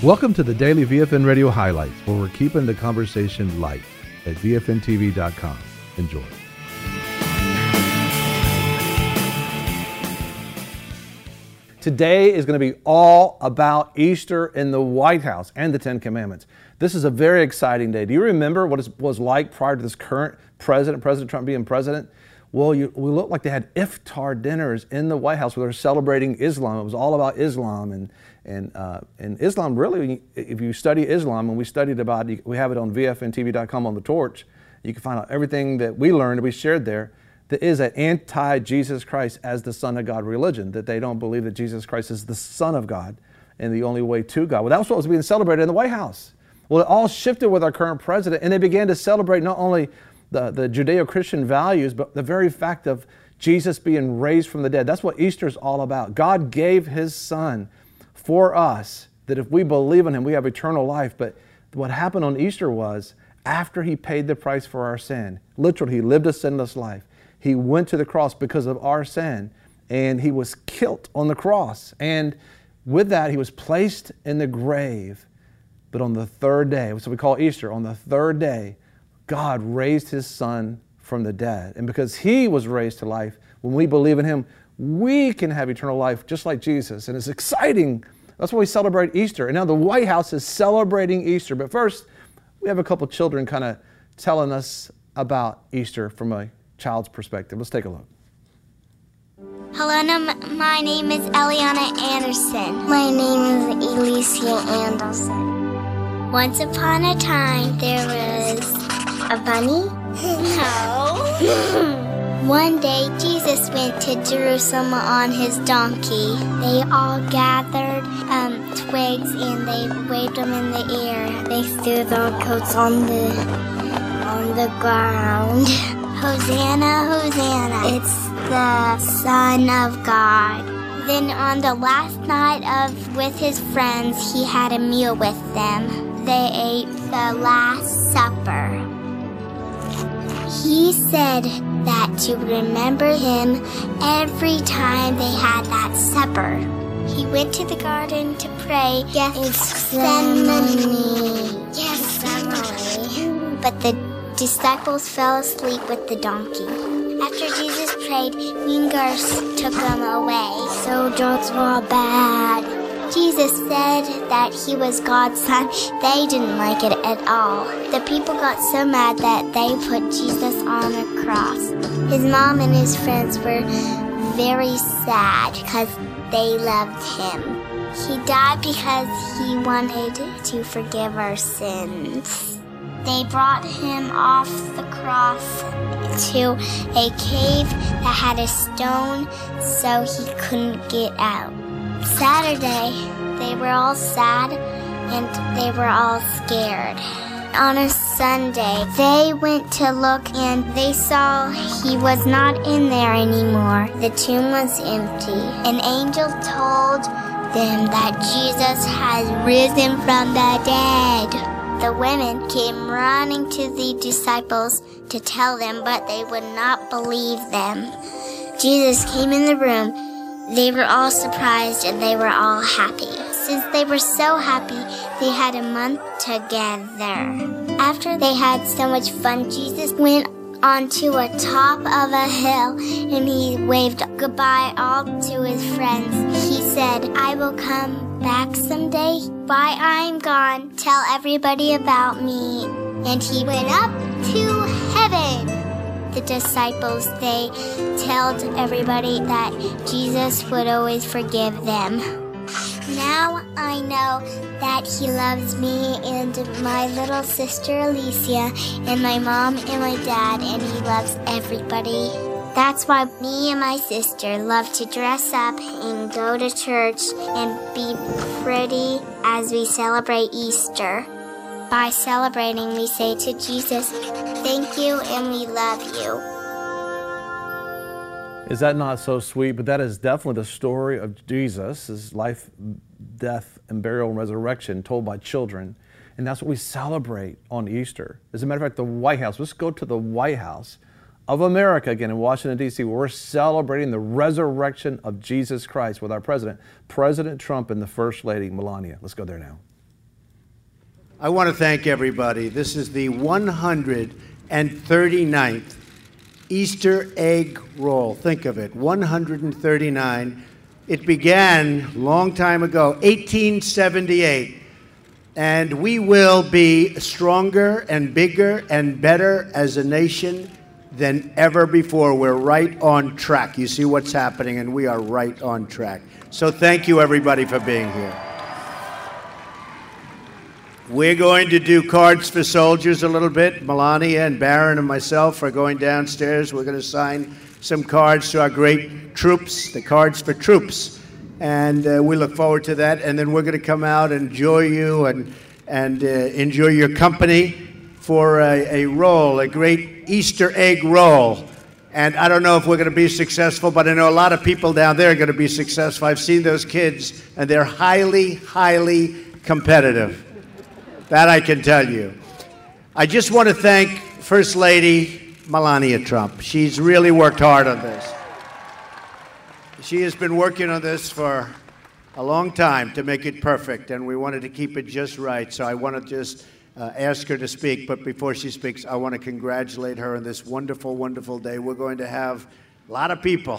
Welcome to the Daily VFN Radio Highlights, where we're keeping the conversation light at VFNTV.com. Enjoy. Today is going to be all about Easter in the White House and the Ten Commandments. This is a very exciting day. Do you remember what it was like prior to this current president, President Trump being president? Well, we looked like they had iftar dinners in the White House where they were celebrating Islam. It was all about Islam. And Islam, really, if you study Islam, and we studied about it, we have it on VFNTV.com on the torch, you can find out everything that we learned and we shared there. That is an anti-Jesus Christ as the Son of God religion, that they don't believe that Jesus Christ is the Son of God and the only way to God. Well, that was what was being celebrated in the White House. Well, it all shifted with our current president, and they began to celebrate not only the Judeo-Christian values, but the very fact of Jesus being raised from the dead. That's what Easter is all about. God gave His Son for us, that if we believe in Him, we have eternal life. But what happened on Easter was, after He paid the price for our sin, literally He lived a sinless life. He went to the cross because of our sin, and He was killed on the cross. And with that, He was placed in the grave. But on the third day, so we call Easter, on the third day, God raised His Son from the dead. And because He was raised to life, when we believe in Him, we can have eternal life just like Jesus. And it's exciting. That's why we celebrate Easter. And now the White House is celebrating Easter. But first, we have a couple children kind of telling us about Easter from a child's perspective. Let's take a look. Hello, my name is Eliana Anderson. My name is Alicia Anderson. Once upon a time, there was a bunny? No. One day, Jesus went to Jerusalem on His donkey. They all gathered twigs and they waved them in the air. They threw their coats on the ground. Hosanna, Hosanna, it's the Son of God. Then on the last night with His friends, He had a meal with them. They ate the Last Supper. He said that to remember Him every time they had that supper. He went to the garden to pray. Gethsemane. Gethsemane. But the disciples fell asleep with the donkey. After Jesus prayed, mean girls took them away. Soldiers were bad. Jesus said that He was God's Son. They didn't like it at all. The people got so mad that they put Jesus on a cross. His mom and His friends were very sad because they loved Him. He died because He wanted to forgive our sins. They brought Him off the cross to a cave that had a stone so He couldn't get out. Saturday, they were all sad and they were all scared. On a Sunday, they went to look and they saw He was not in there anymore. The tomb was empty. An angel told them that Jesus has risen from the dead. The women came running to the disciples to tell them, but they would not believe them. Jesus came in the room. They were all surprised and they were all happy. Since they were so happy, they had a month together. After they had so much fun, Jesus went onto a top of a hill and He waved goodbye all to His friends. He said, I will come back someday. While I'm gone, tell everybody about me. And He went up to heaven. The disciples, they told everybody that Jesus would always forgive them. Now I know that He loves me and my little sister Alicia and my mom and my dad, and He loves everybody. That's why me and my sister love to dress up and go to church and be pretty as we celebrate Easter. By celebrating, we say to Jesus, thank you and we love you. Is that not so sweet? But that is definitely the story of Jesus, His life, death, and burial and resurrection told by children. And that's what we celebrate on Easter. As a matter of fact, the White House, let's go to the White House of America again in Washington, D.C., where we're celebrating the resurrection of Jesus Christ with our president, President Trump, and the First Lady, Melania. Let's go there now. I want to thank everybody. This is the 139th Easter egg roll. Think of it, 139. It began a long time ago, 1878. And we will be stronger and bigger and better as a nation than ever before. We're right on track. You see what's happening, and we are right on track. So thank you, everybody, for being here. We're going to do Cards for Soldiers a little bit. Melania and Barron and myself are going downstairs. We're going to sign some cards to our great troops, the Cards for Troops. And we look forward to that. And then we're going to come out and enjoy you and enjoy your company for a roll, a great Easter egg roll. And I don't know if we're going to be successful, but I know a lot of people down there are going to be successful. I've seen those kids, and they're highly, highly competitive. That I can tell you. I just want to thank First Lady Melania Trump. She's really worked hard on this. She has been working on this for a long time to make it perfect, and we wanted to keep it just right. So I want to just ask her to speak, but before she speaks, I want to congratulate her on this wonderful, wonderful day. We're going to have a lot of people,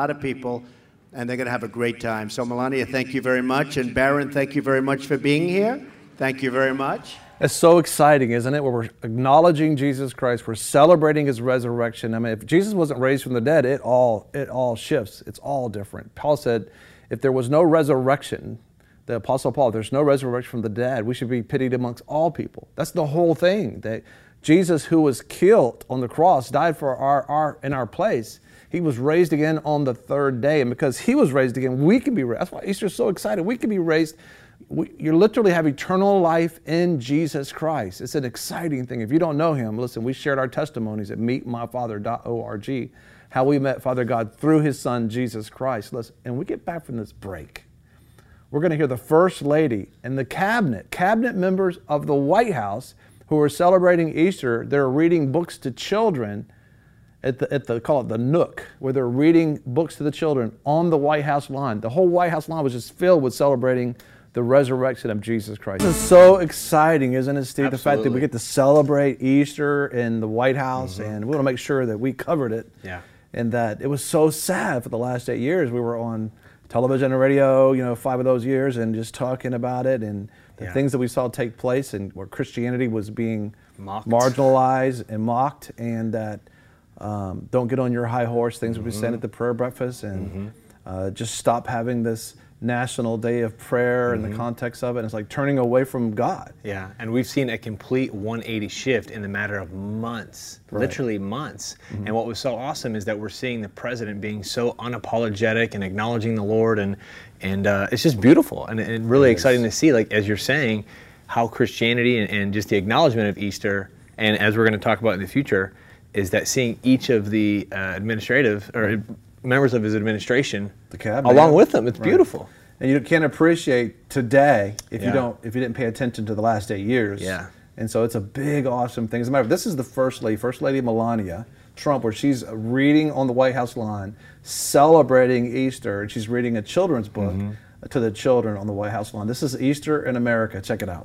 and they're going to have a great time. So Melania, thank you very much. And Barron, thank you very much for being here. Thank you very much. It's so exciting, isn't it? Where we're acknowledging Jesus Christ, we're celebrating his resurrection. I mean, if Jesus wasn't raised from the dead, it all shifts. It's all different. Paul said, if there was no resurrection, the Apostle Paul, if there's no resurrection from the dead, we should be pitied amongst all people. That's the whole thing. That Jesus, who was killed on the cross, died for in our place. He was raised again on the third day. And because he was raised again, we can be raised. That's why Easter's so exciting. We can be raised. You literally have eternal life in Jesus Christ. It's an exciting thing. If you don't know him, listen, we shared our testimonies at meetmyfather.org, how we met Father God through his son, Jesus Christ. Listen, and we get back from this break, we're going to hear the First Lady and the cabinet members of the White House who are celebrating Easter. They're reading books to children at the call it the Nook, where they're reading books to the children on the White House lawn. The whole White House lawn was just filled with celebrating the resurrection of Jesus Christ. This is so exciting, isn't it, Steve? Absolutely. The fact that we get to celebrate Easter in the White House, and we want to make sure that we covered it. Yeah. And that it was so sad for the last 8 years. We were on television and radio, 5 of those years, and just talking about it and the things that we saw take place, and where Christianity was being marginalized and mocked, and that don't get on your high horse, things would be said at the prayer breakfast, and just stop having this National Day of Prayer in the context of it. And it's like turning away from God. Yeah, and we've seen a complete 180 shift in the matter of months, literally months. And what was so awesome is that we're seeing the president being so unapologetic and acknowledging the Lord, and it's just beautiful and really exciting to see, like as you're saying, how Christianity and just the acknowledgement of Easter, and as we're going to talk about in the future, is that seeing each of the administrative or members of his administration, the cabinet, along with them. It's beautiful. And you can't appreciate today if you didn't pay attention to the last 8 years. Yeah. And so it's a big, awesome thing. As a matter of fact, this is the First Lady Melania Trump, where she's reading on the White House lawn, celebrating Easter, and she's reading a children's book to the children on the White House lawn. This is Easter in America. Check it out.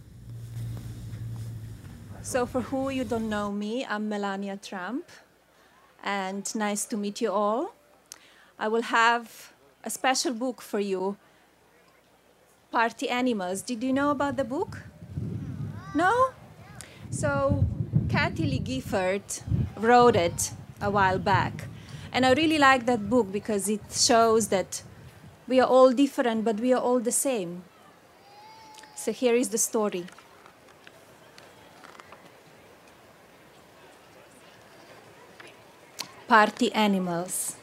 So for who you don't know me, I'm Melania Trump, and nice to meet you all. I will have a special book for you, Party Animals. Did you know about the book? No? So Kathy Lee Gifford wrote it a while back. And I really like that book because it shows that we are all different, but we are all the same. So here is the story. Party Animals.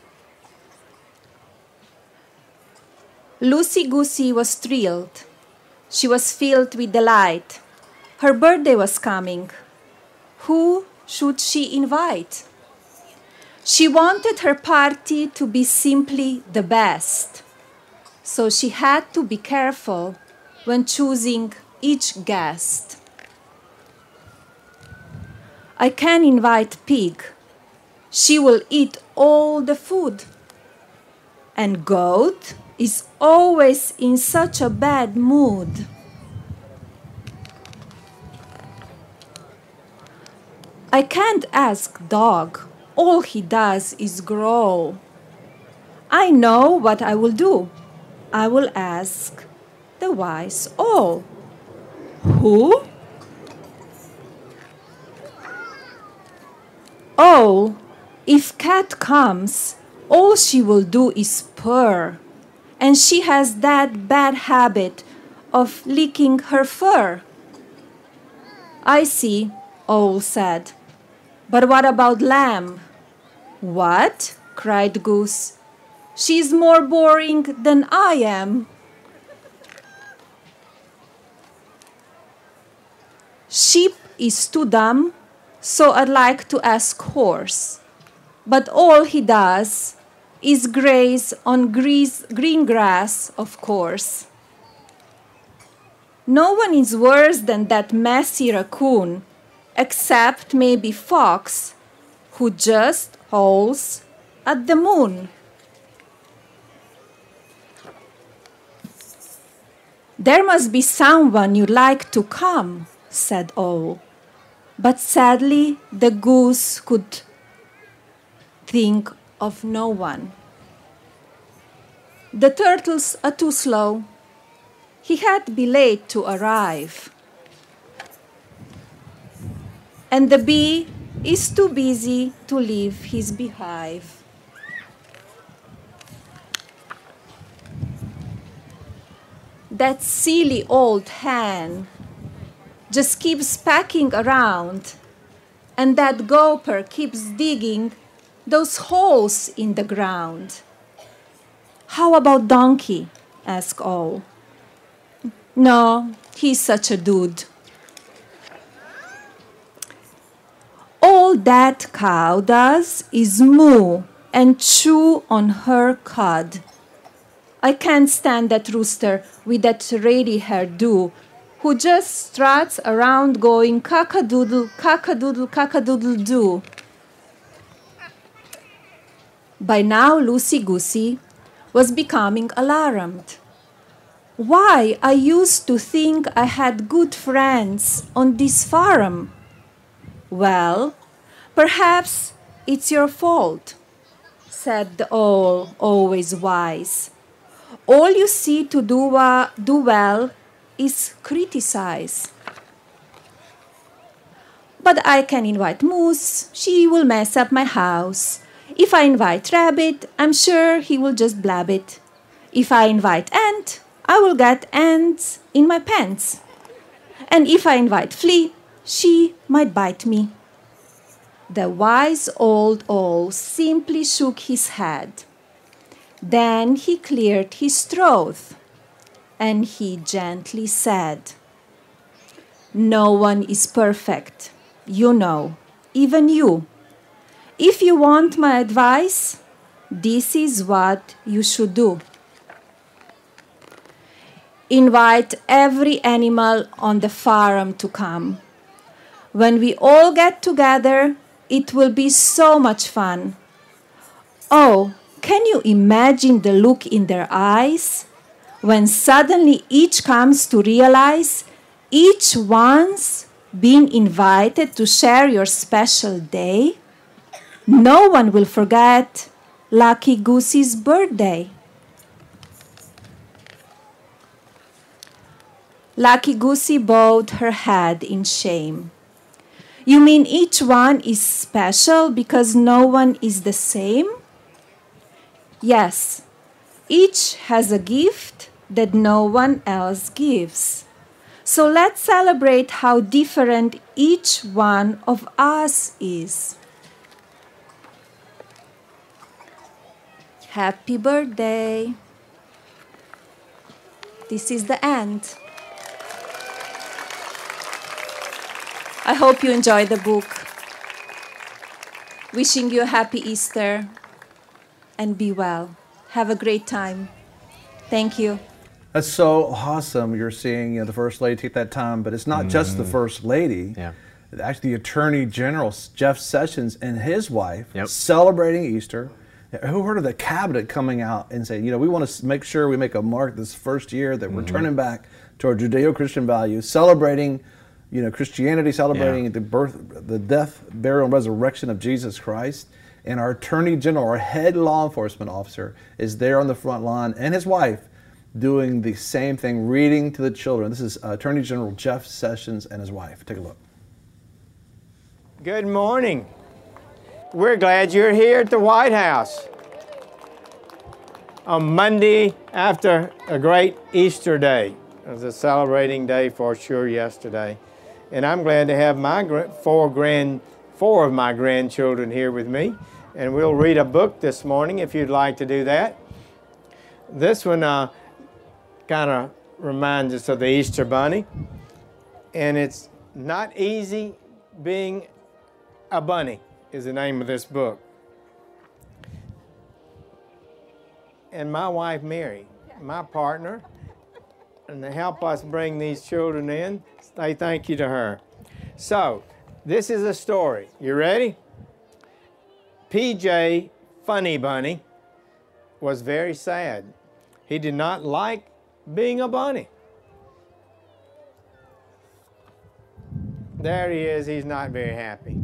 Lucy Goosey was thrilled. She was filled with delight. Her birthday was coming. Who should she invite? She wanted her party to be simply the best, so she had to be careful when choosing each guest. I can invite Pig. She will eat all the food. And Goat is always in such a bad mood. I can't ask dog. All he does is growl. I know what I will do. I will ask the wise owl. Who? Oh, if cat comes, all she will do is purr. And she has that bad habit of licking her fur. I see, owl said. But what about lamb? What? Cried goose. She's more boring than I am. Sheep is too dumb, so I'd like to ask horse. But all he does is graze on green grass, of course. No one is worse than that messy raccoon, except maybe fox, who just howls at the moon. There must be someone you'd like to come, said owl. But sadly, the goose could think of no one. The turtles are too slow. He had to be late to arrive. And the bee is too busy to leave his beehive. That silly old hen just keeps packing around, and that gopher keeps digging those holes in the ground. How about donkey? Asked owl. No, he's such a dude. All that cow does is moo and chew on her cud. I can't stand that rooster with that ready hairdo who just struts around going cock-a-doodle, cock-a-doodle, cock-a-doodle-doo. By now, Loosey-Goosey was becoming alarmed. Why, I used to think I had good friends on this farm. Well, perhaps it's your fault, said the owl, always wise. All you see to do well is criticize. But I can invite Moose. She will mess up my house. If I invite Rabbit, I'm sure he will just blab it. If I invite Ant, I will get ants in my pants. And if I invite Flea, she might bite me. The wise old owl simply shook his head. Then he cleared his throat, and he gently said, No one is perfect, you know, even you. If you want my advice, this is what you should do. Invite every animal on the farm to come. When we all get together, it will be so much fun. Oh, can you imagine the look in their eyes when suddenly each comes to realize each one's been invited to share your special day? No one will forget Lucky Goosey's birthday. Lucky Goosey bowed her head in shame. You mean each one is special because no one is the same? Yes, each has a gift that no one else gives. So let's celebrate how different each one of us is. Happy birthday. This is the end. I hope you enjoy the book. Wishing you a happy Easter and be well. Have a great time. Thank you. That's so awesome. You're seeing the First Lady take that time, but it's not just the First Lady. Yeah. Actually, the Attorney General, Jeff Sessions, and his wife celebrating Easter. Who heard of the cabinet coming out and saying, we want to make sure we make a mark this first year that we're turning back to our Judeo-Christian values, celebrating Christianity celebrating the birth, the death, burial, and resurrection of Jesus Christ. And our Attorney General, our head law enforcement officer, is there on the front line, and his wife doing the same thing, reading to the children. This is Attorney General Jeff Sessions and his wife. Take a look. Good morning. We're glad you're here at the White House on Monday after a great Easter day. It was a celebrating day for sure yesterday. And I'm glad to have my four of my grandchildren here with me. And we'll read a book this morning if you'd like to do that. This one kind of reminds us of the Easter Bunny. And it's Not Easy Being a Bunny is the name of this book. And my wife Mary, my partner, and to help us bring these children in, say thank you to her. So, this is a story. You ready? PJ Funny Bunny was very sad. He did not like being a bunny. There he is. He's not very happy.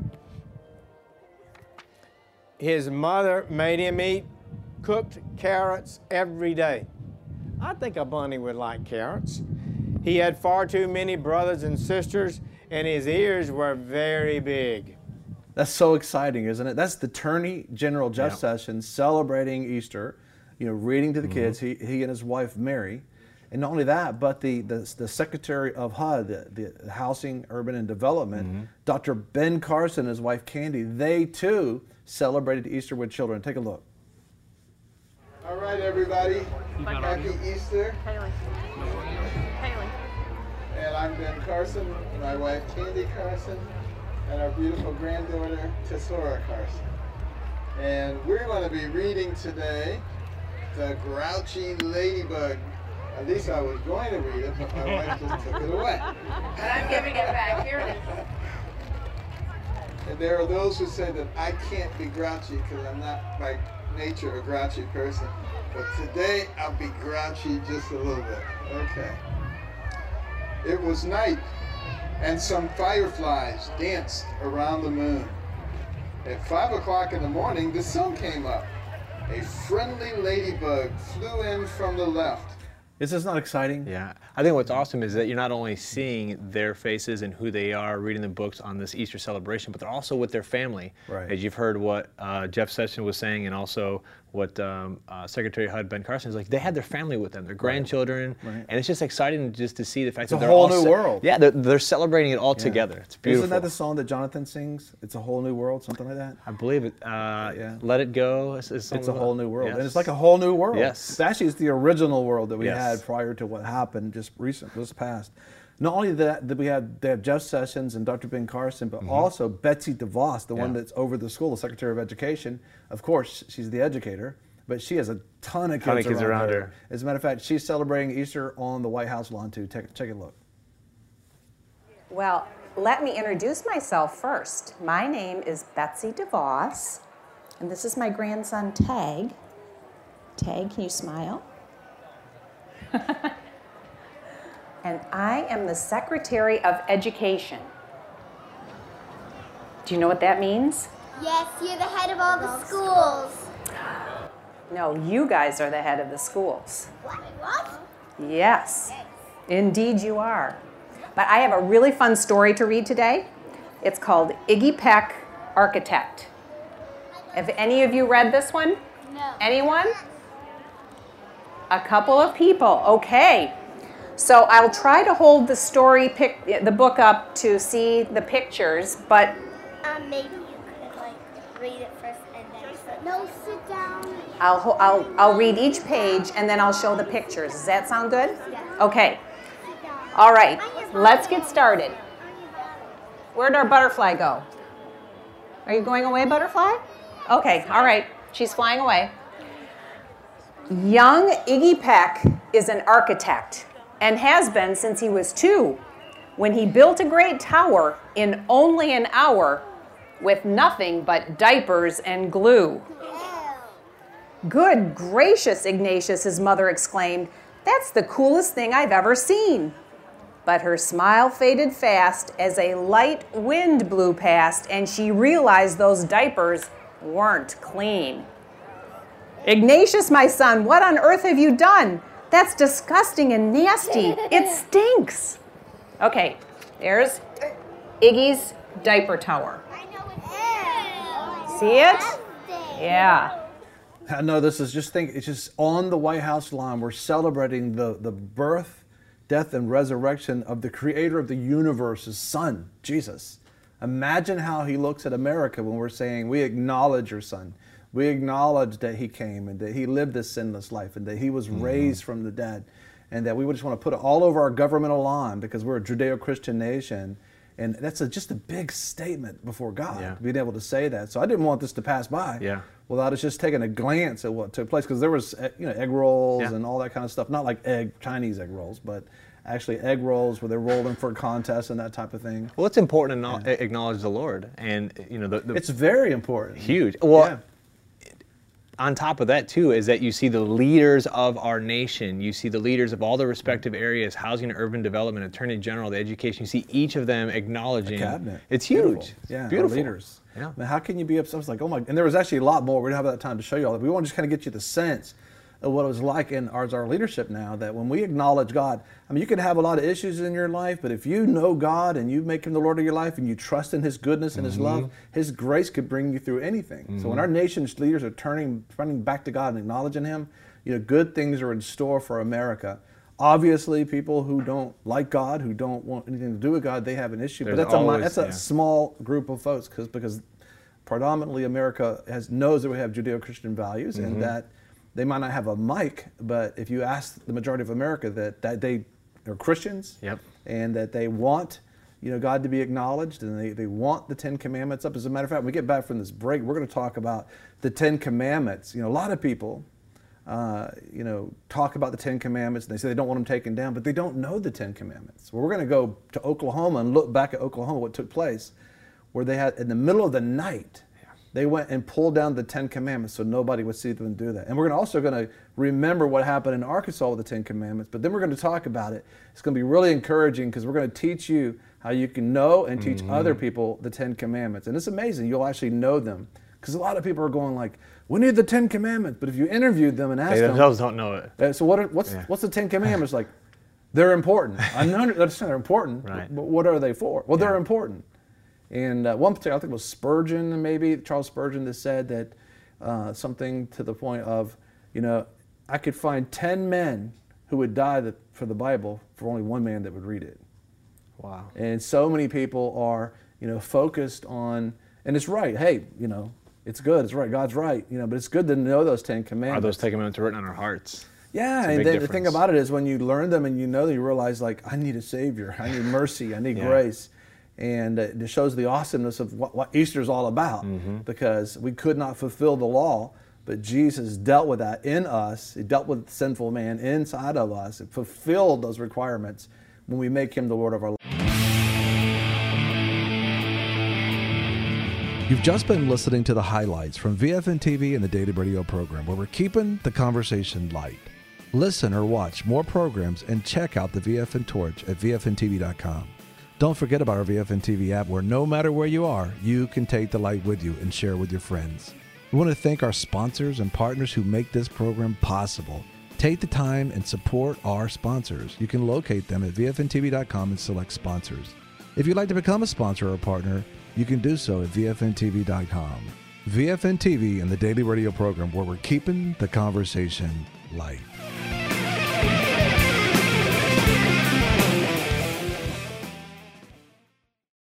His mother made him eat cooked carrots every day. I think a bunny would like carrots. He had far too many brothers and sisters, and his ears were very big. That's so exciting, isn't it? That's the Attorney General Jeff Sessions celebrating Easter, reading to the kids, he and his wife Mary. And not only that, but the Secretary of HUD, the Housing, Urban and Development, Dr. Ben Carson and his wife Candy, they too celebrated Easter with children. Take a look. All right, everybody. Happy Easter. Haley. And I'm Ben Carson, my wife Candy Carson, and our beautiful granddaughter Tesora Carson. And we're going to be reading today The Grouchy Ladybug. At least I was going to read it, but my wife just took it away. But I'm giving it back. Here it is. And there are those who say that I can't be grouchy because I'm not by nature a grouchy person. But today I'll be grouchy just a little bit. Okay. It was night, and some fireflies danced around the moon. At 5 o'clock in the morning, the sun came up. A friendly ladybug flew in from the left. Is this not exciting? Yeah. I think what's awesome is that you're not only seeing their faces and who they are, reading the books on this Easter celebration, but they're also with their family. Right. As you've heard what Jeff Sessions was saying, and also what Secretary of HUD Ben Carson is like, they had their family with them, their grandchildren, and it's just exciting just to see the fact that they're all... It's a whole new world. Yeah, they're celebrating it all together. It's beautiful. Isn't that the song that Jonathan sings? It's a whole new world, something like that? I believe it. Let It Go. It's a whole new world. Yes. And it's like a whole new world. Yes. Actually, it's the original world that we had prior to what happened just past. Not only that they have Jeff Sessions and Dr. Ben Carson, but also Betsy DeVos, the one that's over the school, the Secretary of Education. Of course, she's the educator, but she has a ton of kids around her. As a matter of fact, she's celebrating Easter on the White House lawn too. Take a look. Well, let me introduce myself first. My name is Betsy DeVos, and this is my grandson, Tag. Tag, can you smile? And I am the Secretary of Education. Do you know what that means? Yes, you're the head of all the schools. No, you guys are the head of the schools. What? Yes, indeed you are. But I have a really fun story to read today. It's called Iggy Peck, Architect. Have any of you read this one? No. Anyone? A couple of people, okay. So I'll try to hold the book up to see the pictures, but... Maybe you could read it first and then... No, sit down. I'll read each page and then I'll show the pictures. Does that sound good? Yeah. Okay. All right, let's get started. Where'd our butterfly go? Are you going away, butterfly? Okay, all right. She's flying away. Young Iggy Peck is an architect and has been since he was 2, when he built a great tower in only an hour with nothing but diapers and glue. Good gracious, Ignatius, his mother exclaimed. That's the coolest thing I've ever seen. But her smile faded fast as a light wind blew past and she realized those diapers weren't clean. Ignatius, my son, what on earth have you done? That's disgusting and nasty. It stinks. Okay, there's Iggy's diaper tower. See it? Yeah. I know this is it's just on the White House lawn. We're celebrating the birth, death, and resurrection of the creator of the universe, his son, Jesus. Imagine how he looks at America when we're saying, we acknowledge your son. We acknowledge that he came and that he lived this sinless life and that he was raised from the dead, and that we would just want to put it all over our governmental lawn because we're a Judeo-Christian nation. And that's just a big statement before God, being able to say that. So I didn't want this to pass by without us just taking a glance at what took place, because there was, egg rolls and all that kind of stuff. Not like Chinese egg rolls, but actually egg rolls where they're rolled in for a contest and that type of thing. Well, it's important to acknowledge the Lord, and it's very important. Huge. Well. On top of that, too, is that you see the leaders of our nation. You see the leaders of all the respective areas, housing and urban development, attorney general, the education. You see each of them acknowledging. The cabinet. It's huge. Yeah, beautiful. Leaders. Yeah. I mean, how can you be upset? It's like, oh my, and there was actually a lot more. We don't have that time to show you all that. We want to just kind of get you the sense of what it was like in our leadership now, that when we acknowledge God, I mean, you can have a lot of issues in your life, but if you know God and you make him the Lord of your life and you trust in his goodness and his love, his grace could bring you through anything. So when our nation's leaders are turning back to God and acknowledging him, good things are in store for America. Obviously, people who don't like God, who don't want anything to do with God, they have an issue. But that's a small group of folks, because predominantly America knows that we have Judeo-Christian values and that they might not have a mic, but if you ask the majority of America that they are Christians and that they want God to be acknowledged and they want the Ten Commandments up. As a matter of fact, when we get back from this break, we're going to talk about the Ten Commandments. A lot of people talk about the Ten Commandments and they say they don't want them taken down, but they don't know the Ten Commandments. Well, we're going to go to Oklahoma and look back at Oklahoma, what took place, where they had, in the middle of the night, they went and pulled down the Ten Commandments so nobody would see them do that. And we're also going to remember what happened in Arkansas with the Ten Commandments, but then we're going to talk about it. It's going to be really encouraging because we're going to teach you how you can know and teach other people the Ten Commandments. And it's amazing. You'll actually know them. Because a lot of people are going like, we need the Ten Commandments. But if you interviewed them and asked them. They themselves don't know it. So what's the Ten Commandments? Like, they're important. I understand they're important, but what are they for? Well, they're important. And one particular, I think it was Spurgeon, maybe, Charles Spurgeon, that said that something to the point of, I could find 10 men who would die for the Bible for only one man that would read it. Wow. And so many people are, focused on, and it's right, hey, it's good, it's right, God's right, but it's good to know those Ten Commandments. Are those Ten Commandments written on our hearts? Yeah, and then the thing about it is when you learn them and you know them, you realize, like, I need a Savior, I need mercy, I need grace. And it shows the awesomeness of what Easter is all about, because we could not fulfill the law, but Jesus dealt with that in us. He dealt with the sinful man inside of us. It fulfilled those requirements when we make him the Lord of our life. You've just been listening to the highlights from VFN TV and the Daily Radio program, where we're keeping the conversation light. Listen or watch more programs and check out the VFN Torch at VFNTV.com. Don't forget about our VFN TV app, where no matter where you are, you can take the light with you and share with your friends. We want to thank our sponsors and partners who make this program possible. Take the time and support our sponsors. You can locate them at VFNTV.com and select sponsors. If you'd like to become a sponsor or a partner, you can do so at VFNTV.com. VFN TV and the Daily Radio program, where we're keeping the conversation light.